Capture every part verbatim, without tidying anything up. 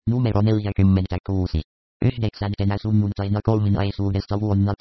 Numero neljäkymmentäkuusi. Yhdeksäntenä sunnuntaina kolminaisuudesta vuonna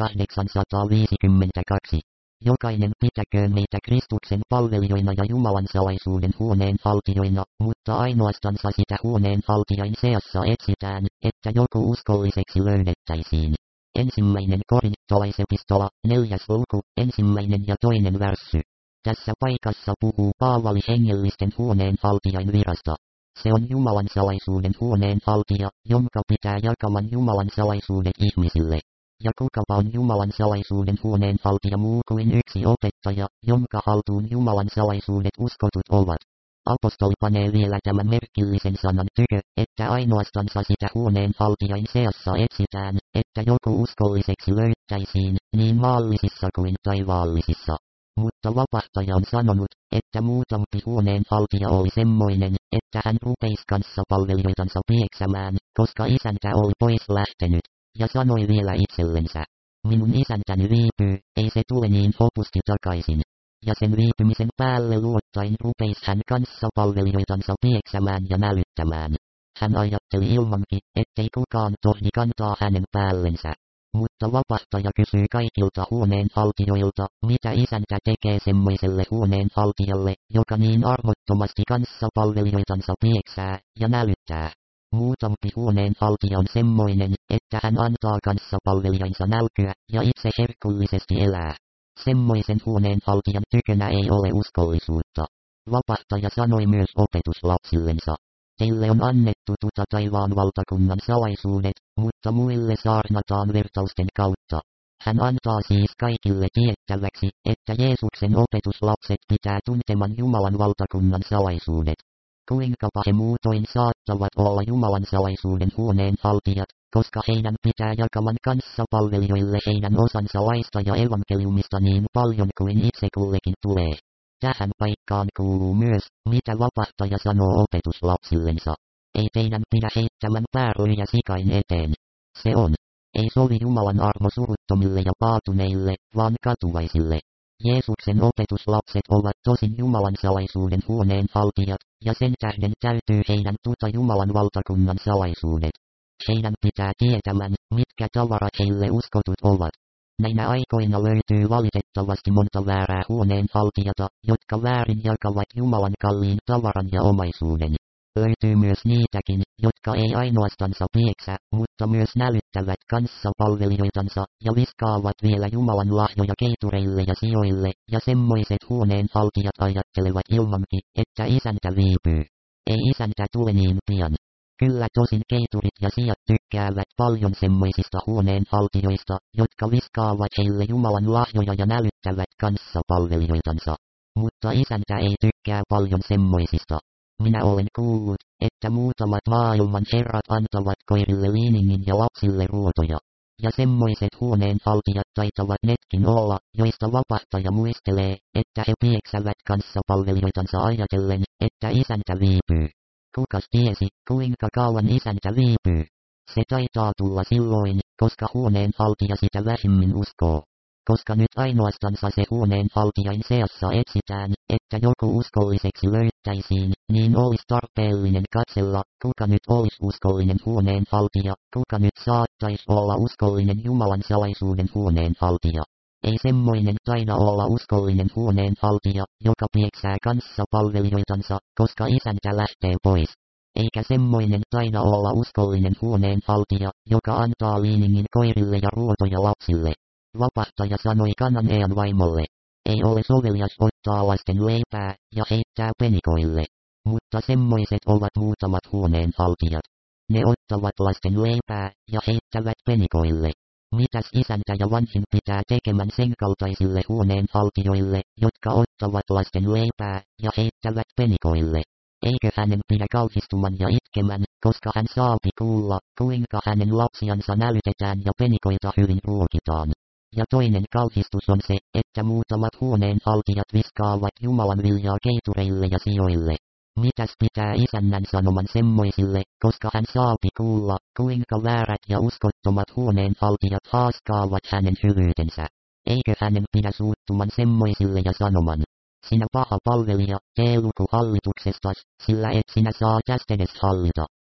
tuhatkahdeksansataaviisikymmentäkaksi. Jokainen pitäköön meitä Kristuksen palvelijoina ja Jumalan salaisuuden huoneen haltijoina, mutta ainoastansa sitä huoneen haltijain seassa etsitään, että joku uskolliseksi löydettäisiin. Ensimmäinen korintolaisepistola, neljäs luku, ensimmäinen ja toinen värssy. Tässä paikassa puhuu Paavali hengellisten huoneen haltijain virasta. Se on Jumalan salaisuuden huoneen haltija, jonka pitää jakaman Jumalan salaisuudet ihmisille. Ja kukapa on Jumalan salaisuuden huoneen haltija muu kuin yksi opettaja, jonka haltuun Jumalan salaisuudet uskotut ovat. Apostoli panee vielä tämän merkillisen sanan tykö, että ainoastansa sitä huoneen haltijain seassa etsitään, että joku uskolliseksi löytäisiin, niin maallisissa kuin taivaallisissa. Mutta vapahtaja on sanonut, että muutampi huoneen haltija oli semmoinen, että hän rupeisi kanssapalvelijoitansa pieksämään, koska isäntä oli pois lähtenyt, ja sanoi vielä itsellensä: minun isäntäni viipyy, ei se tule niin hopusti takaisin. Ja sen viipymisen päälle luottaen rupeisi hän kanssapalvelijoitansa pieksämään ja nälyttämään. Hän ajatteli ilmankin, ettei kukaan tohdi kantaa hänen päällensä. Mutta vapahtaja kysyy kaikilta huoneen haltijoilta, mitä isäntä tekee semmoiselle huoneen haltijalle, joka niin armottomasti kanssapalvelijoitansa pieksää ja nälyttää. Muutampi huoneen haltija on semmoinen, että hän antaa kanssapalvelijansa nälkyä ja itse herkullisesti elää. Semmoisen huoneen haltijan tykönä ei ole uskollisuutta. Vapahtaja sanoi myös opetuslapsillensa: teille on annettu tuta taivaan valtakunnan salaisuudet, mutta muille saarnataan vertausten kautta. Hän antaa siis kaikille tiettäväksi, että Jeesuksen opetuslapset pitää tunteman Jumalan valtakunnan salaisuudet. Kuinkapa he muutoin saattavat olla Jumalan salaisuuden huoneen haltijat, koska heidän pitää jakaman kanssapalvelijoille heidän osansa laista ja evankeliumista niin paljon kuin itse kullekin tulee. Tähän paikkaan kuuluu myös, mitä vapahtaja sanoo opetuslapsillensa: ei teidän pidä heittämän pääröjä sikain eteen. Se on. Ei sovi Jumalan armo suruttomille ja paatuneille, vaan katuvaisille. Jeesuksen opetuslapset ovat tosin Jumalan salaisuuden huoneen haltijat, ja sen tähden täytyy heidän tuta Jumalan valtakunnan salaisuudet. Heidän pitää tietämän, mitkä tavarat heille uskotut ovat. Näinä aikoina löytyy valitettavasti monta väärää huoneen haltijata, jotka väärin jakavat Jumalan kalliin tavaran ja omaisuuden. Löytyy myös niitäkin, jotka ei ainoastansa pieksä, mutta myös nälyttävät kanssapalvelijoitansa, ja viskaavat vielä Jumalan lahjoja keitureille ja sijoille, ja semmoiset huoneen haltijat ajattelevat ilmankin, että isäntä viipyy. Ei isäntä tule niin pian. Kyllä tosin keiturit ja sijat tykkäävät paljon semmoisista huoneen haltijoista, jotka viskaavat heille Jumalan lahjoja ja nälyttävät kanssapalvelijoitansa. Mutta isäntä ei tykkää paljon semmoisista. Minä olen kuullut, että muutamat maailman herrat antavat koirille liiningin ja lapsille ruotoja. Ja semmoiset huoneen haltijat taitavat netkin olla, joista vapahtaja muistelee, että he pieksävät kanssapalvelijoitansa ajatellen, että isäntä viipyy. Kukas tiesi, kuinka kauan isäntä viipyy? Se taitaa tulla silloin, koska huoneen haltija sitä vähimmin uskoo. Koska nyt ainoastansa se huoneen haltijain seassa etsitään, että joku uskolliseksi löytäisiin, niin olisi tarpeellinen katsella, kuka nyt olisi uskollinen huoneen haltija, kuka nyt saattaisi olla uskollinen Jumalan salaisuuden huoneen haltija. Ei semmoinen taida olla uskollinen huoneen haltija, joka pieksää kanssapalvelijoitansa, koska isäntä lähtee pois. Eikä semmoinen taida olla uskollinen huoneen haltija, joka antaa liiningin koirille ja ruotoja lapsille. Vapahtaja sanoi Kananean vaimolle: ei ole sovelias ottaa lasten leipää ja heittää penikoille. Mutta semmoiset ovat muutamat huoneen haltijat. Ne ottavat lasten leipää ja heittävät penikoille. Mitäs isäntä ja vanhin pitää tekemän sen kaltaisille huoneen haltijoille, jotka ottavat lasten leipää ja heittävät penikoille? Eikö hänen pidä kauhistuman ja itkemän, koska hän saapi kuulla, kuinka hänen lapsiansa nälytetään ja penikoita hyvin ruokitaan? Ja toinen kauhistus on se, että muutamat huoneen haltijat viskaavat Jumalan viljaa keitureille ja sijoille. Mitäs pitää isännän sanoman semmoisille, koska hän saapi kuulla, kuinka väärät ja uskottomat huoneen haltijat haaskaavat hänen hyvyytensä? Eikö hänen pidä suuttuman semmoisille ja sanoman: sinä paha palvelija, tee luku hallituksestas, sillä et sinä saa tästedes hallita.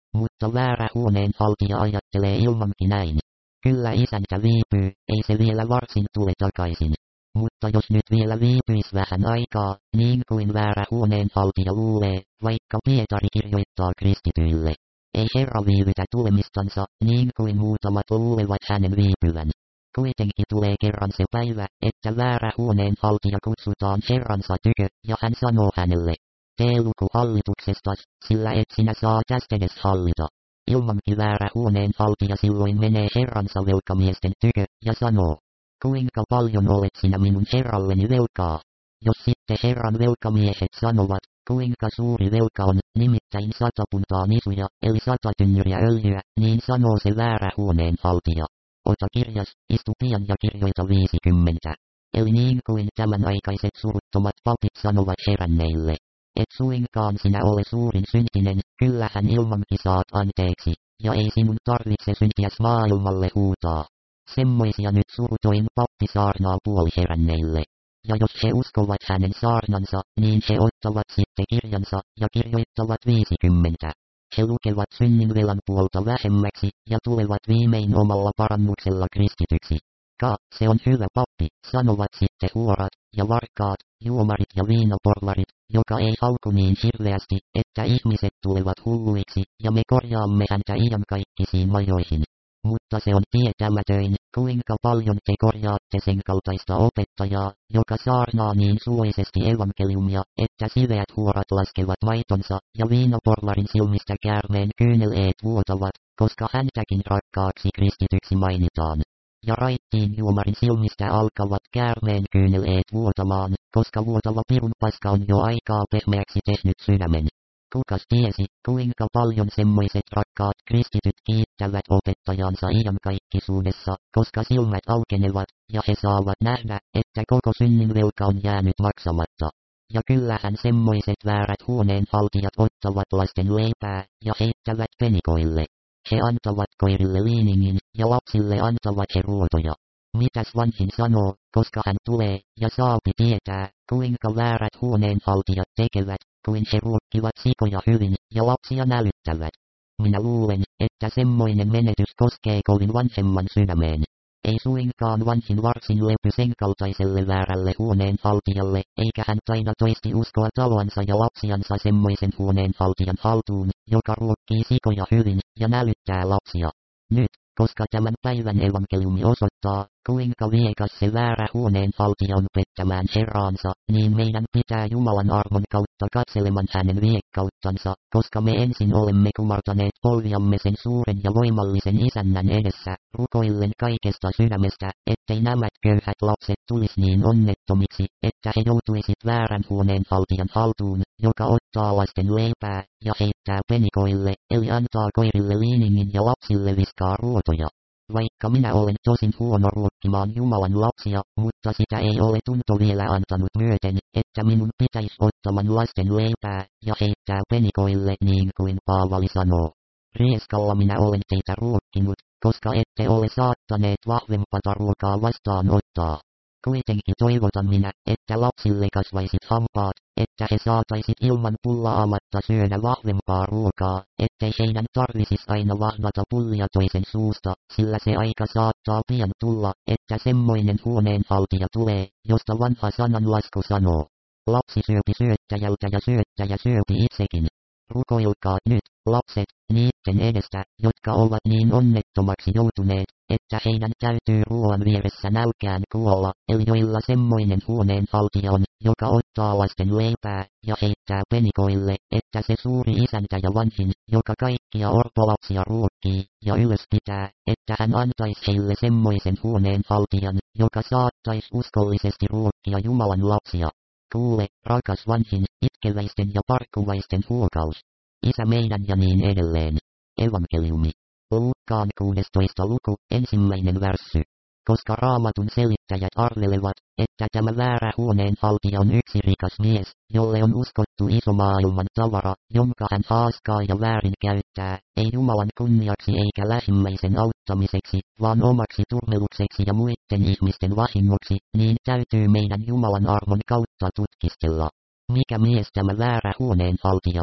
Mutta väärä huoneenhaltija ajattelee ilmankin näin. Kyllä isäntä viipyy, ei se vielä varsin tule takaisin. Mutta jos nyt vielä viipyis vähän aikaa, niin kuin väärä huoneenhaltija luulee, vaikka Pietari kirjoittaa kristityille. Ei Herra viivytä tulemistansa, niin kuin muutamat luulevat hänen viipyvän. Kuitenkin tulee kerran se päivä, että väärä huoneenhaltija kutsutaan Herransa tykö, ja hän sanoo hänelle, tee luku hallituksestas, sillä et sinä saa tästä edes hallita. Ilmankin väärä huoneenhaltija silloin menee Herransa velkamiesten tykö, ja sanoo, kuinka paljon olet sinä minun herralleni velkaa? Jos sitten Herran velkamiehet sanovat, kuinka suuri velka on, nimittäin sata puntaa nisuja, eli sata tynnyriä öljyä, niin sanoo se väärä huoneenhaltija. Ota kirjas, istu pian ja kirjoita viisikymmentä. Eli niin kuin tämän aikaiset suruttomat papit sanovat heränneille. Et suinkaan sinä ole suurin syntinen, kyllähän ilmankin saat anteeksi, ja ei sinun tarvitse syntiäs maailmalle huutaa. Semmoisia nyt surutoin pappi saarnaa puoliheränneille. Ja jos he uskovat hänen saarnansa, niin he ottavat sitten kirjansa, ja kirjoittavat viisikymmentä. He lukevat synninvelan puolta vähemmäksi, ja tulevat viimein omalla parannuksella kristityksi. Ka, se on hyvä pappi, sanovat sitten huorat, ja varkaat, juomarit ja viinaporvarit, joka ei hauku niin hirveästi, että ihmiset tulevat hulluiksi, ja me korjaamme häntä iankaikkisiin majoihin. Mutta se on tietämätön, kuinka paljon te korjaatte sen kaltaista opettajaa, joka saarnaa niin suloisesti evankeliumia, että siveät huorat laskevat maitonsa, ja viinaporvarin silmistä käärmeen kyyneleet vuotavat, koska häntäkin rakkaaksi kristityksi mainitaan. Ja raittiin juomarin silmistä alkavat käärmeen kyyneleet vuotamaan, koska vuotava pirun paska on jo aikaa pehmeäksi tehnyt sydämen. Kukas tiesi, kuinka paljon semmoiset rakkaat kristityt kiittävät opettajansa iankaikkisuudessa, koska silmät aukenevat, ja he saavat nähdä, että koko synninvelka on jäänyt maksamatta. Ja kyllähän semmoiset väärät huoneenhaltijat ottavat lasten leipää, ja heittävät penikoille. He antavat koirille liiningin, ja lapsille antavat he ruotoja. Mitäs vanhin sanoo, koska hän tulee, ja saapi tietää, kuinka väärät huoneenhaltijat tekevät, kuin he ruokkivat sikoja hyvin, ja lapsia nälyttävät. Minä luulen, että semmoinen menetys koskee kovin vanhemman sydämeen. Ei suinkaan vanhin varsin lepy sen kaltaiselle väärälle huoneenhaltijalle, eikä hän taida toisti uskoa taloansa ja lapsiansa semmoisen huoneenhaltijan haltuun, joka ruokkii sikoja hyvin, ja nälyttää lapsia. Nyt, koska tämän päivän evankeliumi osoittaa, kuinka viekas se väärä huoneenhaltija on pettämään Herraansa, niin meidän pitää Jumalan armon kautta katseleman hänen viekkauttansa, koska me ensin olemme kumartaneet polviamme sen suuren ja voimallisen isännän edessä, rukoillen kaikesta sydämestä, ettei nämä köyhät lapset tulis niin onnettomiksi, että he joutuisit väärän huoneenhaltijan haltuun, joka ottaa lasten leipää, ja heittää penikoille, eli antaa koirille liiningin ja lapsille viskaa ruotoja. Vaikka minä olen tosin huono ruokkimaan Jumalan lapsia, mutta sitä ei ole tunto vielä antanut myöten, että minun pitäisi ottaman lasten leipää, ja heittää penikoille niin kuin Paavali sanoo. Rieskalla minä olen teitä ruokkinut, koska ette ole saattaneet vahvempaa ruokaa vastaan ottaa. Kuitenkin toivotan minä, että lapsille kasvaisit hampaat, että he saataisit ilman pullaamatta syödä vahvempaa ruokaa, ettei heidän tarvisis aina vahdata pullia toisen suusta, sillä se aika saattaa pian tulla, että semmoinen huoneenhaltija tulee, josta vanha sananlasku sanoo. Lapsi syöpi syöttäjältä ja syöttäjä syöpi itsekin. Rukoilkaa nyt, lapset, niitten edestä, jotka ovat niin onnettomaksi joutuneet, että heidän täytyy ruoan vieressä nälkään kuolla, eli joilla semmoinen huoneenhaltija on, joka ottaa lasten leipää, ja heittää penikoille, että se suuri isäntä ja vanhin, joka kaikkia orpolapsia ruokkii, ja ylöspitää, että hän antaisi heille semmoisen huoneenhaltijan, joka saattaisi uskollisesti ruokkia Jumalan lapsia. Kuule, rakas vanhin, itkeväisten ja parkkuvaisten huokaus. Isä meidän ja niin edelleen. Evankeliumi. Luukkaan kuudestoista luku, ensimmäinen värssy. Koska Raamatun selittäjät arvelevat, että tämä väärä huoneenhaltija on yksi rikas mies, jolle on uskottu iso maailman tavara, jonka hän haaskaa ja väärin käyttää, ei Jumalan kunniaksi eikä lähimmäisen auttamiseksi, vaan omaksi turmelukseksi ja muiden ihmisten vahingoksi, niin täytyy meidän Jumalan armon kautta tutkistella. Mikä mies tämä väärä huoneenhaltija on?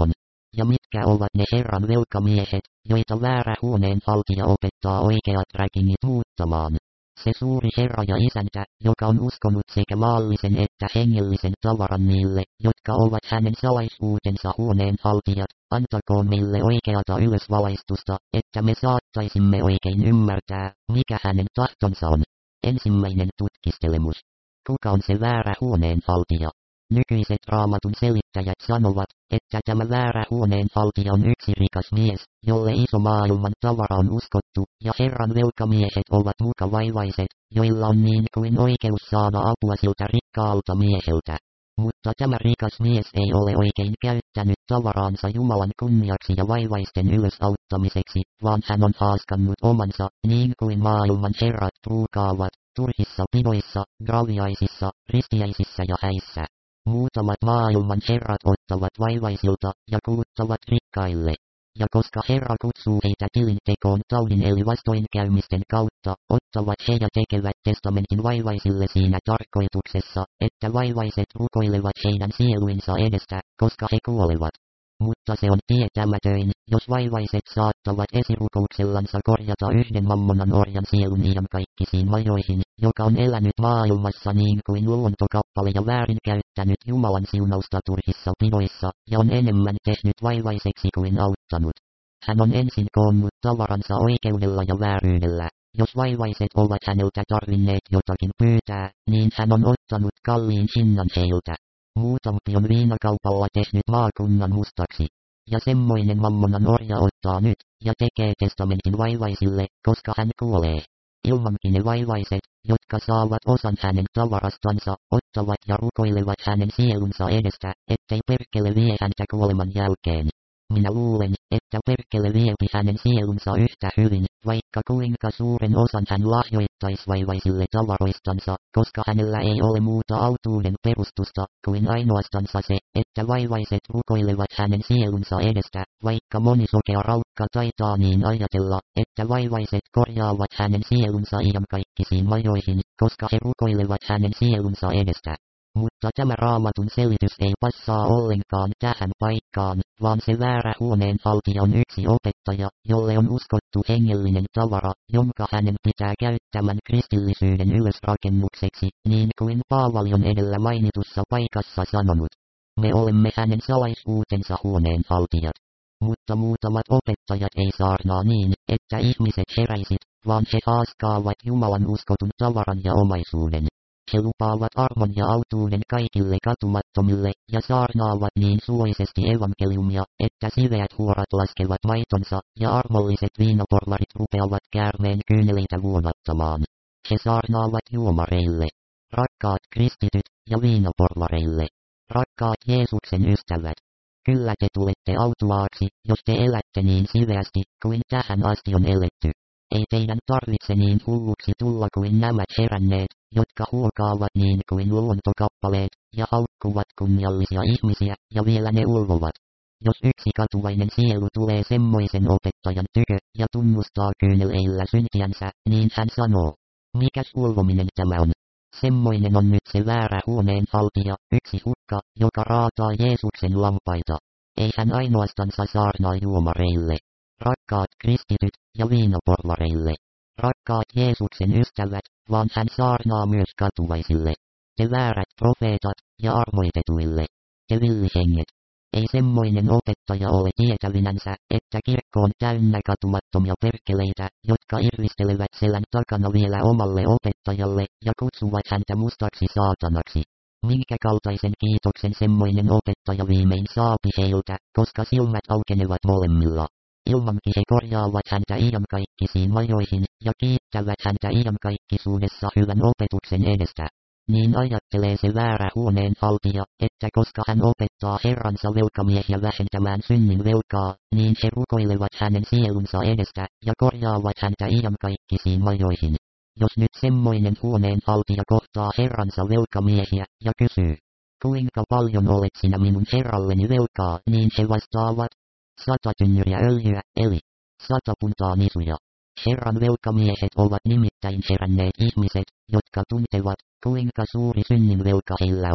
Ja mitkä ovat ne Herran velkamiehet, joita väärä huoneenhaltija opettaa oikeat räkingit muuttamaan? Se suuri Herra ja Isäntä, joka on uskonut sekä maallisen että hengellisen tavaran niille, jotka ovat hänen salaisuutensa huoneenhaltijat, antakoon meille oikeata ylösvalaistusta, että me saattaisimme oikein ymmärtää, mikä hänen tahtonsa on. Ensimmäinen tutkistelemus. Kuka on se väärä huoneenhaltija? Nykyiset Raamatun selittäjät sanovat, että tämä väärä huoneenhaltija on yksi rikas mies, jolle iso maailman tavara on uskottu, ja Herran velkamiehet ovat muka vaivaiset, joilla on niin kuin oikeus saada apua siltä rikkaalta mieheltä. Mutta tämä rikas mies ei ole oikein käyttänyt tavaraansa Jumalan kunniaksi ja vaivaisten ylösauttamiseksi, vaan hän on haaskannut omansa, niin kuin maailman herrat ruukaavat, turhissa pidoissa, graviaisissa, ristiäisissä ja häissä. Muutamat maailman herrat ottavat vaivaisilta ja kuluttavat rikkaille. Ja koska Herra kutsuu heitä tilintekoon taudin eli vastoinkäymisten kautta, ottavat he ja tekevät testamentin vaivaisille siinä tarkoituksessa, että vaivaiset rukoilevat heidän sieluinsa edestä, koska he kuolevat. Mutta se on tietämätön, jos vaivaiset saattavat esirukouksellansa korjata yhden mammonan orjan sielun iankaikkisiin majoihin, joka on elänyt maailmassa niin kuin luontokappale ja väärinkäyttänyt Jumalan siunausta turhissa pidoissa, ja on enemmän tehnyt vaivaiseksi kuin auttanut. Hän on ensin koonnut tavaransa oikeudella ja vääryydellä. Jos vaivaiset ovat häneltä tarvinneet jotakin pyytää, niin hän on ottanut kalliin hinnan heiltä. Muutampi on viinakaupalla tehnyt maakunnan mustaksi. Ja semmoinen mammonan orja ottaa nyt, ja tekee testamentin vaivaisille, koska hän kuolee. Ilmankin ne vaivaiset, jotka saavat osan hänen tavarastansa, ottavat ja rukoilevat hänen sielunsa edestä, ettei perkele vie häntä kuoleman jälkeen. Minä luulen, että perkele viepi hänen sielunsa yhtä hyvin, vaikka kuinka suuren osan hän lahjoittaisi vaivaisille tavaroistansa, koska hänellä ei ole muuta autuuden perustusta, kuin ainoastansa se, että vaivaiset rukoilevat hänen sielunsa edestä, vaikka moni sokea raukka taitaa niin ajatella, että vaivaiset korjaavat hänen sielunsa iankaikkisiin majoihin, koska he rukoilevat hänen sielunsa edestä. Mutta tämä Raamatun selitys ei passaa ollenkaan tähän paikkaan, vaan se väärä huoneenhaltija on yksi opettaja, jolle on uskottu hengellinen tavara, jonka hänen pitää käyttämän kristillisyyden ylösrakennukseksi, niin kuin Paavali on edellä mainitussa paikassa sanonut. Me olemme hänen salaisuutensa huoneenhaltijat. Mutta muutamat opettajat ei saarnaa niin, että ihmiset heräisit, vaan he haaskaavat Jumalan uskotun tavaran ja omaisuuden. He lupaavat armon ja autuuden kaikille katumattomille, ja saarnaavat niin suloisesti evankeliumia, että siveät huorat laskevat maitonsa, ja armolliset viinaporvarit rupeavat käärmeen kyyneleitä vuodattamaan. He saarnaavat juomareille, rakkaat kristityt, ja viinaporvareille, rakkaat Jeesuksen ystävät. Kyllä te tulette autuaaksi, jos te elätte niin siveästi, kuin tähän asti on eletty. Ei teidän tarvitse niin hulluksi tulla kuin nämä heränneet, jotka huokaavat niin kuin luontokappaleet, ja haukkuvat kunniallisia ihmisiä, ja vielä ne ulvovat. Jos yksi katuvainen sielu tulee semmoisen opettajan tykö, ja tunnustaa kyyneleillä syntiänsä, niin hän sanoo, mikäs ulvominen tämä on? Semmoinen on nyt se väärä huoneenhaltija, yksi hukka, joka raataa Jeesuksen lampaita. Ei hän ainoastansa saarnaa juomareille, rakkaat kristityt, ja viinaporvareille, rakkaat Jeesuksen ystävät, vaan hän saarnaa myös katuvaisille, te väärät profeetat, ja armoitetuille, te villihenget. Ei semmoinen opettaja ole tietävinänsä, että kirkko on täynnä katumattomia perkeleitä, jotka irvistelevät selän takana vielä omalle opettajalle, ja kutsuvat häntä mustaksi saatanaksi. Minkä kaltaisen kiitoksen semmoinen opettaja viimein saapi heiltä, koska silmät aukenevat molemmilla. Ilmankin he korjaavat häntä iankaikkisiin majoihin, ja kiittävät häntä iankaikkisuudessa hyvän opetuksen edestä. Niin ajattelee se väärä huoneenhaltija, että koska hän opettaa herransa velkamiehiä vähentämään synnin velkaa, niin he rukoilevat hänen sielunsa edestä, ja korjaavat häntä iankaikkisiin majoihin. Jos nyt semmoinen huoneenhaltija kohtaa herransa velkamiehiä, ja kysyy, kuinka paljon olet sinä minun herralleni velkaa, niin he vastaavat, sata tynnyriä öljyä, eli sata puntaa nisuja. Herran velkamiehet ovat nimittäin heränneet ihmiset, jotka tuntevat, kuinka suuri synnin velka heillä on.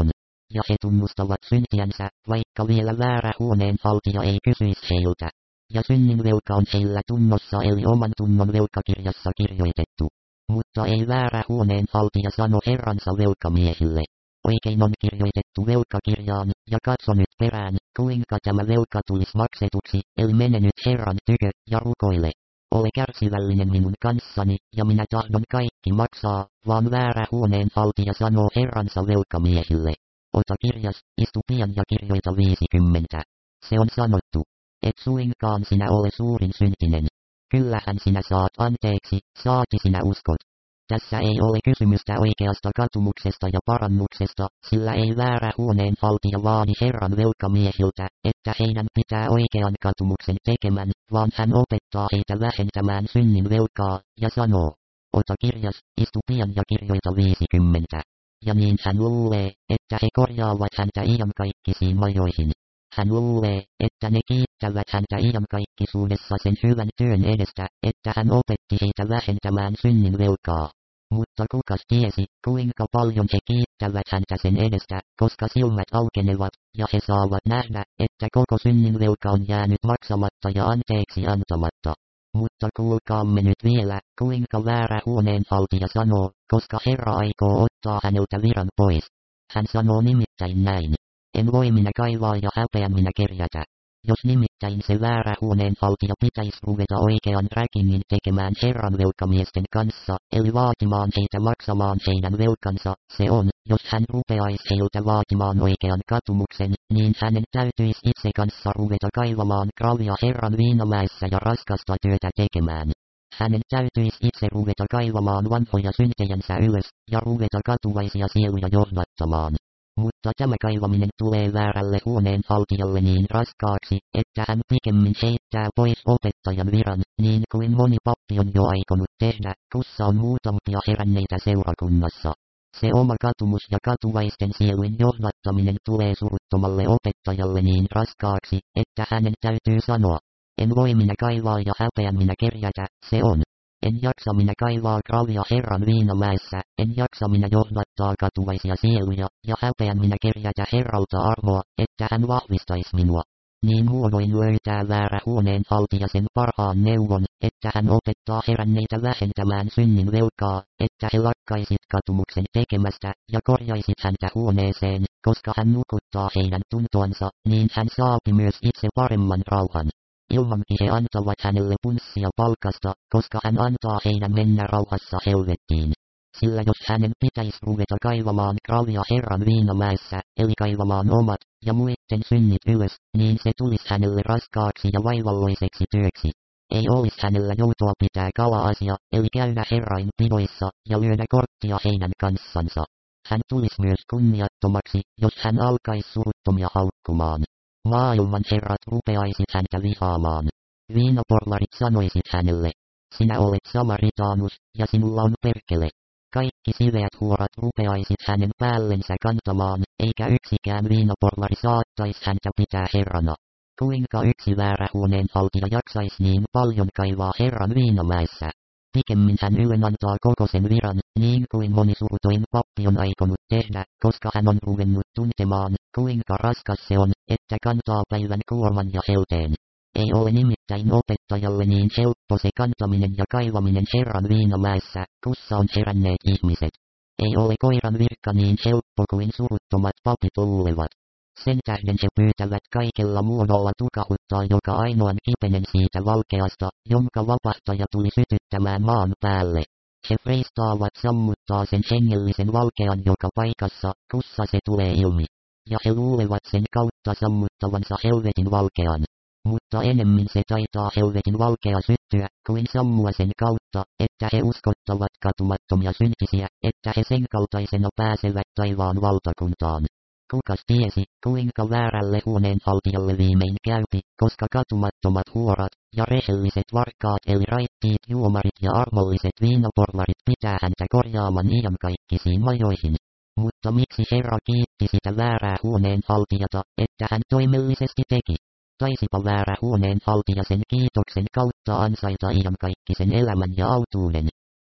ja he tunnustavat syntiänsä, vaikka vielä väärä huoneenhaltija ei kysyisi heiltä. Ja synnin velka on heillä tunnossa eli oman tunnon velkakirjassa kirjoitettu. Mutta ei väärä huoneenhaltija sano herransa velkamiehille. Oikein on kirjoitettu velkakirjaan, ja katso nyt perään, kuinka tämä velka tulisi maksetuksi, eli mene nyt Herran tykö, ja rukoile. Ole kärsivällinen minun kanssani, ja minä tahdon kaikki maksaa, vaan väärä huoneenhaltija sanoo herransa velkamiehille. Ota kirjas, istu pian ja kirjoita viisikymmentä. Se on sanottu. Et suinkaan sinä ole suurin syntinen. Kyllähän sinä saat anteeksi, saati sinä uskot. Tässä ei ole kysymystä oikeasta katumuksesta ja parannuksesta, sillä ei väärä huoneenhaltija vaadi Herran velkamiehiltä, että heidän pitää oikean katumuksen tekemään, vaan hän opettaa heitä vähentämään synnin velkaa, ja sanoo, ota kirjas, istu pian ja kirjoita viisikymmentä. Ja niin hän luulee, että he korjaavat häntä iankaikkisiin majoihin. Hän luulee, että ne kiittävät häntä iankaikkisuudessa sen hyvän työn edestä, että hän opetti heitä vähentämään synnin velkaa. Mutta kukas tiesi, kuinka paljon he kiittävät häntä sen edestä, koska silmät aukenevat, ja he saavat nähdä, että koko synnin velka on jäänyt maksamatta ja anteeksi antamatta. Mutta kuulkaamme nyt vielä, kuinka väärä huoneenhaltija sanoo, koska Herra aikoo ottaa häneltä viran pois. Hän sanoo nimittäin näin. En voi minä kaivaa ja häpeän minä kerjätä. Jos nimittäin se väärä huoneenhaltija pitäisi ruveta oikean räkingin tekemään Herran velkamiesten kanssa, eli vaatimaan heitä maksamaan heidän velkansa, se on, jos hän rupeaisi heiltä vaatimaan oikean katumuksen, niin hänen täytyisi itse kanssa ruveta kaivamaan kravia Herran viinamäessä ja raskasta työtä tekemään. Hänen täytyisi itse ruveta kaivamaan vanhoja syntejänsä ylös, ja ruveta katuvaisia sieluja johdattamaan. Mutta tämä kaivaminen tulee väärälle huoneenhaltijalle niin raskaaksi, että hän pikemmin heittää pois opettajan viran, niin kuin moni pappi on jo aikonut tehdä, kussa on muutamia heränneitä seurakunnassa. Se oma katumus ja katuvaisten sieluin johdattaminen tulee suruttomalle opettajalle niin raskaaksi, että hänen täytyy sanoa, en voi minä kaivaa ja häpeän minä kerjätä, se on. En jaksa minä kaivaa kravia Herran viinamäessä, en jaksa minä johdattaa katuvaisia sieluja, ja häpeän minä kerjätä Herralta armoa, että hän vahvistaisi minua. Niin muodoin löytää väärä huoneenhaltija sen parhaan neuvon, että hän opettaa heränneitä vähentämään synnin velkaa, että he lakkaisit katumuksen tekemästä, ja korjaisit häntä huoneeseen, koska hän nukuttaa heidän tuntoansa, niin hän saapi myös itse paremman rauhan. Ilmankin he antavat hänelle punssia palkasta, koska hän antaa heidän mennä rauhassa helvettiin. Sillä jos hänen pitäisi ruveta kaivamaan kravia Herran viinamäessä, eli kaivamaan omat ja muiden synnit ylös, niin se tulisi hänelle raskaaksi ja vaivalloiseksi työksi. Ei olisi hänellä joutoa pitää kala-asia, eli käydä Herrain pidoissa ja lyödä korttia heidän kanssansa. Hän tulisi myös kunniattomaksi, jos hän alkaisi suruttomia haukkumaan. Maailman herrat rupeaisit häntä vihaamaan. Viinaporvarit sanoisit hänelle, sinä olet Samaritaanus, ja sinulla on perkele. Kaikki siveät huorat rupeaisit hänen päällensä kantamaan, eikä yksikään viinaporvari saattaisi häntä pitää herrana. Kuinka yksi väärä huoneenhaltija jaksaisi niin paljon kaivaa Herran viinamäessä? Pikemmin hän ylen antaa koko sen viran, niin kuin moni surutoin pappi on aikonut tehdä, koska hän on ruvennut tuntemaan, kuinka raskas se on, että kantaa päivän kuorman ja helteen. Ei ole nimittäin opettajalle niin helppo se kantaminen ja kaivaminen Herran viinamäessä, kussa on heränneet ihmiset. Ei ole koiran virka niin helppo kuin suruttomat papit luulevat. Sen tähden he pyytävät kaikella muodolla tukahuttaa joka ainoan kipenen siitä valkeasta, jonka vapahtaja tuli sytyttämään maan päälle. He freistaavat sammuttaa sen hengellisen valkean joka paikassa, kussa se tulee ilmi. Ja he luulevat sen kautta sammuttavansa helvetin valkean. Mutta enemmän se taitaa helvetin valkea syttyä, kuin sammua sen kautta, että he uskottavat katumattomia syntisiä, että he sen kaltaisena pääsevät taivaan valtakuntaan. Kukas tiesi, kuinka väärälle huoneenhaltijalle viimein käypi, koska katumattomat huorat ja rehelliset varkaat eli raittiit juomarit ja armolliset viinaporvarit pitää häntä korjaaman iankaikkisiin majoihin. Mutta miksi Herra kiitti sitä väärää huoneenhaltijata, että hän toimellisesti teki? Taisipa väärä huoneenhaltija sen kiitoksen kautta ansaita iankaikkisen elämän ja autuuden.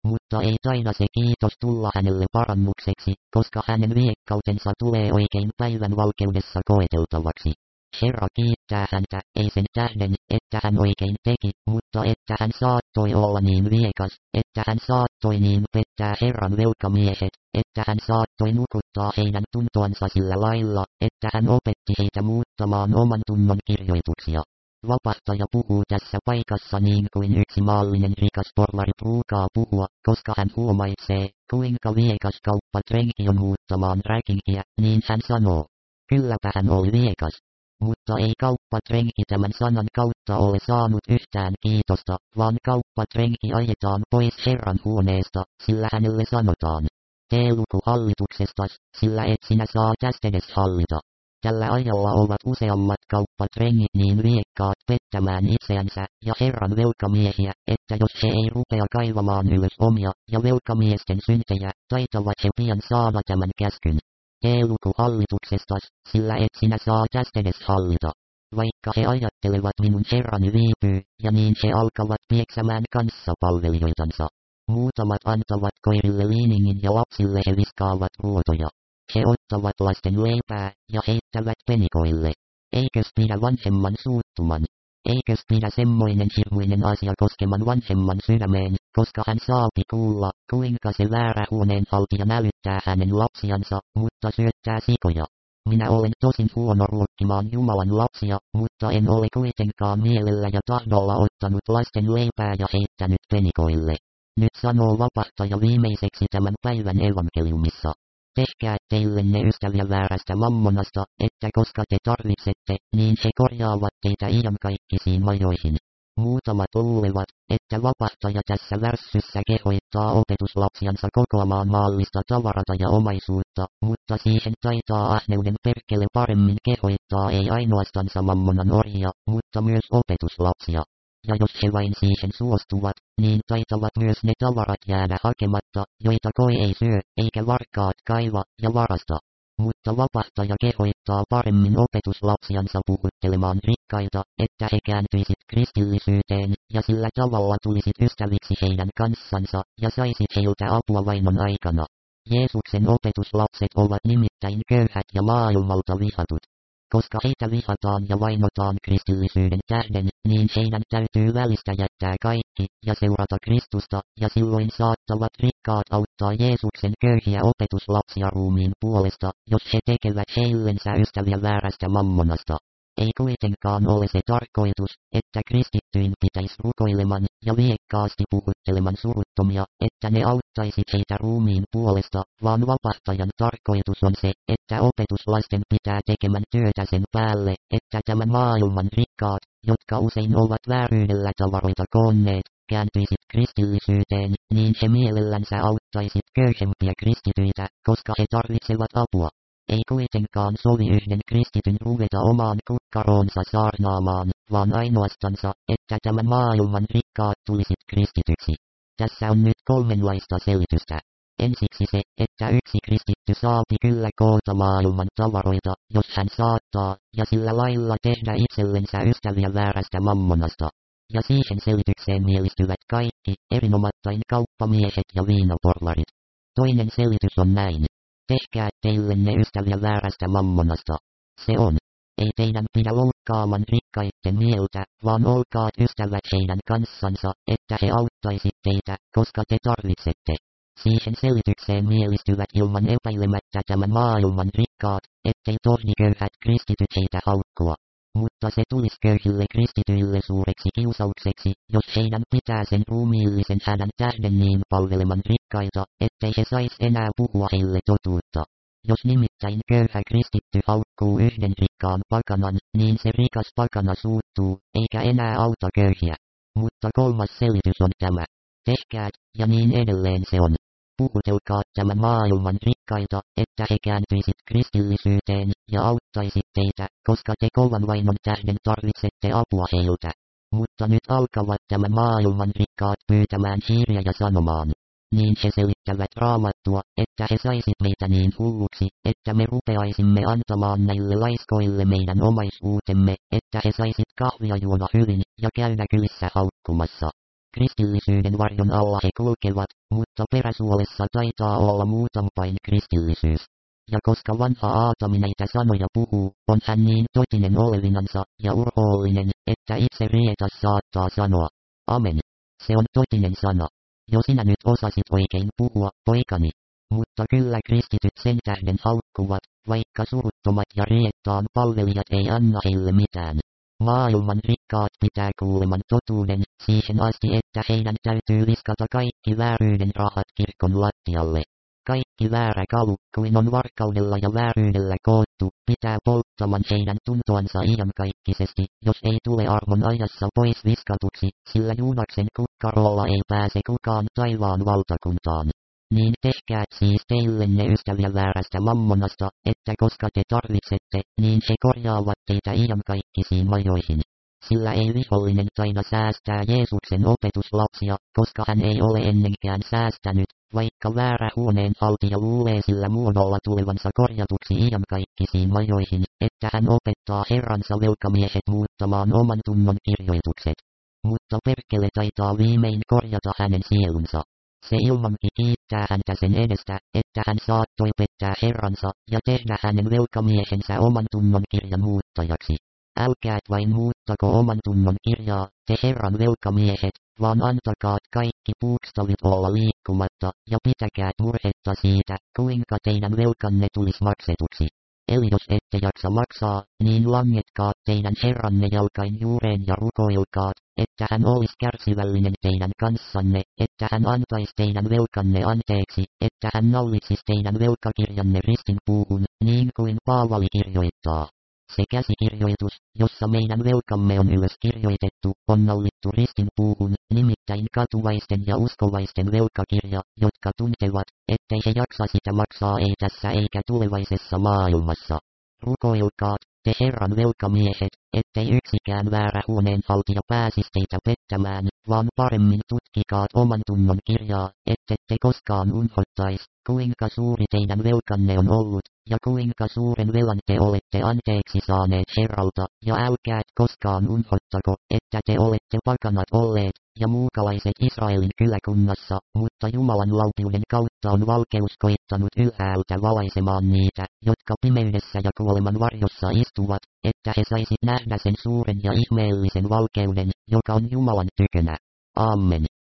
mutta ei taida se kiitos tulla hänelle parannukseksi, koska hänen viekkautensa tulee oikein päivän valkeudessa koeteltavaksi. Herra kiittää häntä, ei sen tähden, että hän oikein teki, mutta että hän saattoi olla niin viekas, että hän saattoi niin pettää Herran velkamiehet, että hän saattoi nukuttaa heidän tuntoansa sillä lailla, että hän opetti heitä muuttamaan oman tunnon kirjoituksia. Vapahtaja puhuu tässä paikassa niin kuin yksi maallinen rikas porvari pruukaa puhua, koska hän huomaitsee, kuinka viekas kauppatrenki on muuttamaan räkinkiä, niin hän sanoo. Kylläpä hän oli viekas. Mutta ei kauppatrenki tämän sanan kautta ole saanut yhtään kiitosta, vaan kauppatrenki ajetaan pois Herran huoneesta, sillä hänelle sanotaan. Tee luku hallituksestas, sillä et sinä saa tästä edes hallita. Tällä ajalla ovat useammat kauppatrengit niin viekkaat pettämään itseänsä ja Herran velkamiehiä, että jos he ei rupea kaivamaan ylös omia ja velkamiesten syntejä, taitavat he pian saada tämän käskyn. Tee luku hallituksestas, sillä et sinä saa tästä edes hallita. Vaikka he ajattelevat minun herrani viipyy, ja niin he alkavat pieksämään kanssapalvelijoitansa. Muutamat antavat koirille liiningin ja lapsille he viskaavat ruotoja. He ottavat lasten leipää ja heittävät penikoille. Eikös pidä vanhemman suuttuman? Eikös pidä semmoinen hirmuinen asia koskeman vanhemman sydämeen, koska hän saapi kuulla, kuinka se väärä huoneenhaltija nälyttää hänen lapsiansa, mutta syöttää sikoja. Minä olen tosin huono ruokkimaan Jumalan lapsia, mutta en ole kuitenkaan mielellä ja tahdolla ottanut lasten leipää ja heittänyt penikoille. Nyt sanoo vapahtaja viimeiseksi tämän päivän evankeliumissa. Tehkää teillenne ystäviä väärästä mammonasta, että koska te tarvitsette, niin he korjaavat teitä iankaikkisiin majoihin. Muutamat luulevat, että vapahtaja tässä värssyssä kehoittaa opetuslapsiansa kokoamaan maallista tavarata ja omaisuutta, mutta siihen taitaa ahneuden perkele paremmin kehoittaa ei ainoastaan mammonan orjia, mutta myös opetuslapsia. Ja jos he vain siihen suostuvat, niin taitavat myös ne tavarat jäädä hakematta, joita koi ei syö, eikä varkaat kaiva ja varasta. Mutta vapahtaja kehoittaa paremmin opetuslapsiansa puhuttelemaan rikkaita, että he kääntyisit kristillisyyteen, ja sillä tavalla tulisit ystäviksi heidän kanssansa, ja saisit heiltä apua vainon aikana. Jeesuksen opetuslapset ovat nimittäin köyhät ja maailmalta vihatut. Koska heitä vihataan ja vainotaan kristillisyyden tähden, niin heidän täytyy välistä jättää kaikki, ja seurata Kristusta, ja silloin saattavat rikkaat auttaa Jeesuksen köyhiä opetuslapsia ruumiin puolesta, jos he tekevät heillensä ystäviä väärästä mammonasta. Ei kuitenkaan ole se tarkoitus, että kristittyyn pitäisi rukoileman ja viekkaasti puhutteleman suruttomia, että ne auttaisit heitä ruumiin puolesta, vaan vapahtajan tarkoitus on se, että opetuslaisten pitää tekemän työtä sen päälle, että tämän maailman rikkaat, jotka usein ovat vääryydellä tavaroita koonneet, kääntyisit kristillisyyteen, niin he mielellänsä auttaisit köyhempiä kristityitä, koska he tarvitsevat apua. Ei kuitenkaan sovi yhden kristityn ruveta omaan kukkaroonsa saarnaamaan, vaan ainoastansa, että tämän maailman rikkaat tulisit kristityksi. Tässä on nyt kolmenlaista selitystä. Ensiksi se, että yksi kristitty saapi kyllä koota maailman tavaroita, jos hän saattaa, ja sillä lailla tehdä itsellensä ystäviä väärästä mammonasta. Ja siihen selitykseen mielistyvät kaikki, erinomattain kauppamiehet ja viinaporvarit. Toinen selitys on näin. Tehkää teillenne ystäviä väärästä mammonasta. Se on. Ei teidän pidä loukkaaman rikkaitten mieltä, vaan olkaat ystävät heidän kanssansa, että he auttaisivat teitä, koska te tarvitsette. Siihen selitykseen mielistyvät ilman epäilemättä tämän maailman rikkaat, ettei tohdi köyhät kristityt heitä haukkua. Mutta se tulisi köyhille kristityille suureksi kiusaukseksi, jos heidän pitää sen ruumiillisen hädän tähden niin palveleman rikkaita, ettei he sais enää puhua heille totuutta. Jos nimittäin köyhä kristitty haukkuu yhden rikkaan pakanan, niin se rikas pakana suuttuu, eikä enää auta köyhiä. Mutta kolmas selitys on tämä. Tehkää, ja niin edelleen se on. Puhutelkaa tämän maailman rikkaita, että he kääntyisit kristillisyyteen, ja auttaisit teitä, koska te kovan vainon tähden tarvitsette apua heiltä. Mutta nyt alkavat tämän maailman rikkaat pyytämään hiiriä ja sanomaan. Niin he selittävät raamattua, että he saisit meitä niin hulluksi, että me rupeaisimme antamaan näille laiskoille meidän omaisuutemme, että he saisit kahvia juoda hyvin, ja käydä kylissä haukkumassa. kristillisyyden varjon alla he kulkevat, mutta peräsuolessa taitaa olla muutampain kristillisyys. Ja koska vanha Aatami näitä sanoja puhuu, on hän niin totinen olevinansa ja urhoollinen, että itse rietas saattaa sanoa, amen. Se on totinen sana. Jo sinä nyt osasit oikein puhua, poikani. Mutta kyllä kristityt sen tähden haukkuvat, vaikka suruttomat ja riettaan palvelijat ei anna heille mitään. Maailman rikkaat pitää kuuleman totuuden, siihen asti että heidän täytyy viskata kaikki vääryyden rahat kirkon lattialle. Kaikki väärä kalu, kuin on varkaudella ja vääryydellä koottu, pitää polttaman heidän tuntoansa iankaikkisesti, jos ei tule armon ajassa pois viskatuksi, sillä Juudaksen kukkarolla ei pääse kukaan taivaan valtakuntaan. Niin tehkää siis teillenne ystäviä väärästä mammonasta, että koska te tarvitsette, niin he korjaavat teitä iankaikkisiin majoihin. Sillä ei vihollinen taida säästää Jeesuksen opetuslapsia, koska hän ei ole ennenkään säästänyt, vaikka väärä huoneenhaltija luulee sillä muodolla tulevansa korjatuksi iankaikkisiin majoihin, että hän opettaa herransa velkamiehet muuttamaan oman tunnon kirjoitukset. Mutta perkele taitaa viimein korjata hänen sielunsa. Se ilmankin kiittää häntä sen edestä, että hän saattoi pettää herransa ja tehdä hänen velkamiehensä oman tunnon kirjan muuttajaksi. Älkäät vain muuttako oman tunnon kirjaa, te herran velkamiehet, vaan antakaat kaikki puukstavit olla liikkumatta, ja pitäkää murhetta siitä, kuinka teidän velkanne tulisi maksetuksi. Eli jos ette jaksa maksaa, niin langetkaat teidän herranne jalkain juureen ja rukoilkaat, että hän olisi kärsivällinen teidän kanssanne, että hän antaisi teidän velkanne anteeksi, että hän naulitsisi teidän velkakirjanne ristin puuhun, niin kuin Paavali kirjoittaa. Se käsikirjoitus, jossa meidän velkamme on ylös kirjoitettu, on naulittu ristin puuhun, nimittäin katuvaisten ja uskovaisten velkakirja, jotka tuntevat, ettei he jaksa sitä maksaa ei tässä eikä tulevaisessa maailmassa. Rukoilkaat, te herran velkamiehet, ettei yksikään väärä huoneenhaltija pääsisi teitä pettämään, vaan paremmin tutkikaat oman tunnon kirjaa, ettette koskaan unhottais, kuinka suuri teidän velkanne on ollut, ja kuinka suuren velan te olette anteeksi saaneet herralta, ja älkäät koskaan unhottako, että te olette pakanat olleet, ja muukalaiset Israelin kyläkunnassa, mutta Jumalan laupiuden kautta on valkeus koittanut ylhäältä valaisemaan niitä, jotka pimeydessä ja kuoleman varjossa istuvat, että he saisit nähdä sen suuren ja ihmeellisen valkeuden, joka on Jumalan tykönä. Amen.